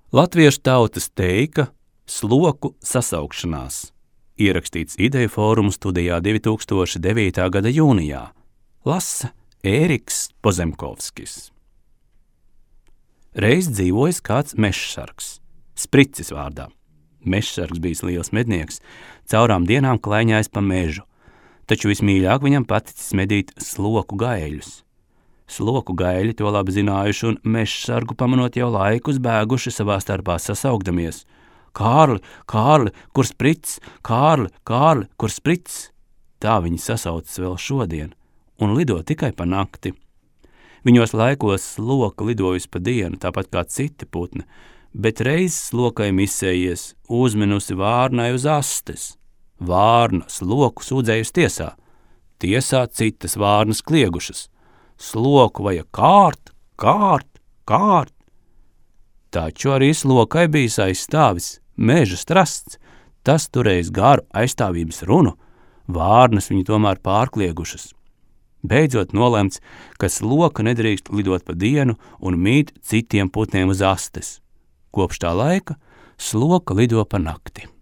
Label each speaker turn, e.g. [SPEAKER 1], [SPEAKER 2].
[SPEAKER 1] Latviešu tautas teika sloku sasaukšanās. Ierakstīts Ideju fórumu studijā 2009. gada jūnijā. Lasa Ēriks Pozemkovskis. Reiz dzīvojis kāds mežsargs, Spricis vārdā. Mežsargs bijis liels mednieks, caurām dienām klaiņājis pa mežu, taču vismīļāk viņam paticis medīt sloku gaeļus. Sloku gaeļi to labi zinājuši un mežsargu pamanot jau laikus bēguši savā starpā sasaukdamies. Kārli, Kārli, kur Spricis? Kārli, Kārli, kur Spricis? Tā viņi sasaucas vēl šodien un lido tikai pa nakti. Viņos laikos sloka lidojusi pa dienu, tāpat kā citi putni, bet reiz slokai misējies, uzminusi vārnai uz astes. Vārna sloku sūdzējusi tiesā. Tiesā citas vārnas kliegušas. Sloku vajag kārt, kārt, kārt. Taču arī slokai bijis aizstāvis, meža strasts. Tas turējis garu aizstāvības runu, vārnas viņu tomēr pārkliegušas. Beidzot nolemts, ka sloka nedrīkst lidot pa dienu un mīt citiem putniem uz astes. Kopš tā laika sloka lido pa nakti.